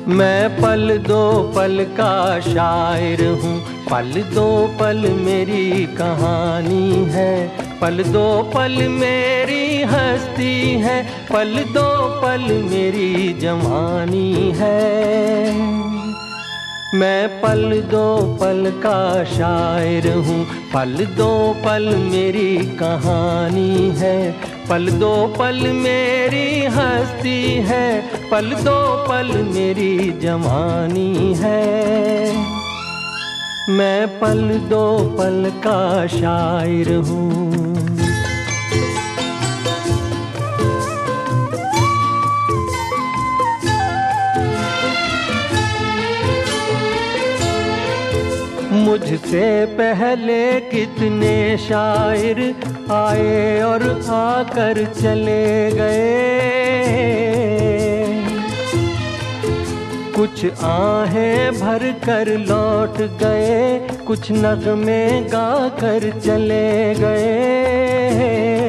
मैं पल दो पल का शायर हूँ, पल दो पल मेरी कहानी है, पल दो पल मेरी हस्ती है, पल दो पल मेरी जवानी है। मैं पल दो पल का शायर हूँ, पल दो पल मेरी कहानी है, पल दो पल मेरी हस्ती है, पल दो पल मेरी जवानी है। मैं पल दो पल का शायर हूँ। मुझसे पहले कितने शायर आए और आकर चले गए, कुछ आहें भर कर लौट गए, कुछ नगमे गा कर चले गए।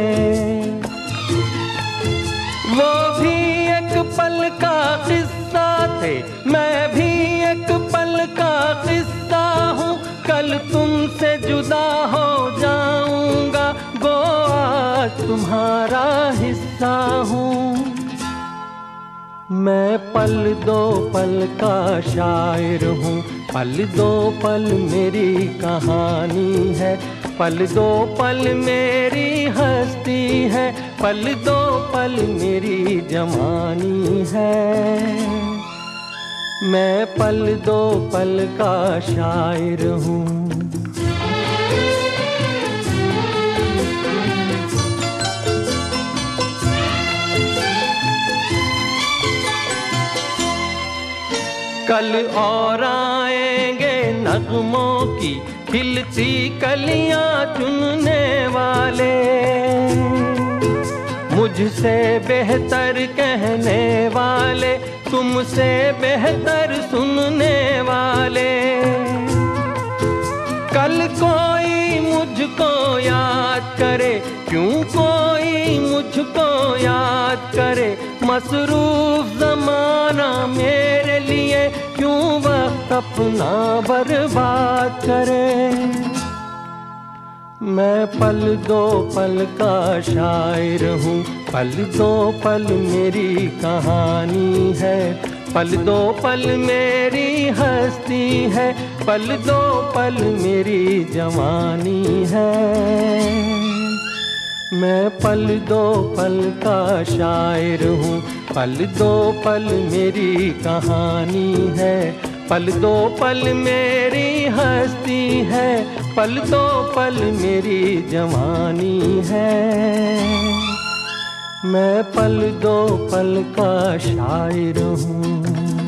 वो भी एक पल का किस्सा थे, मैं भी एक पल का किस्सा हूँ, कल तुमसे जुदा हो जाऊंगा, गो आज तुम्हारा हिस्सा हूँ। मैं पल दो पल का शायर हूँ, पल दो पल मेरी कहानी है, पल दो पल मेरी हस्ती है, पल दो पल मेरी जवानी है। मैं पल दो पल का शायर हूँ। कल और आएंगे नगमों की खिलती कलियां चुनने वाले, मुझसे बेहतर कहने वाले, तुमसे बेहतर सुनने वाले। कल कोई मुझको याद करे, क्यों कोई मुझको याद करे, मसरूफ ज़माना मेरे लिए क्यों वक्त अपना बर्बाद करे। मैं पल दो पल का शायर हूँ, पल दो पल मेरी कहानी है, पल दो पल मेरी हस्ती है, पल दो पल मेरी जवानी है। मैं पल दो पल का शायर हूँ, पल दो पल मेरी कहानी है, पल दो पल मेरी हस्ती है, पल दो पल मेरी जवानी है। मैं पल दो पल का शायर हूँ।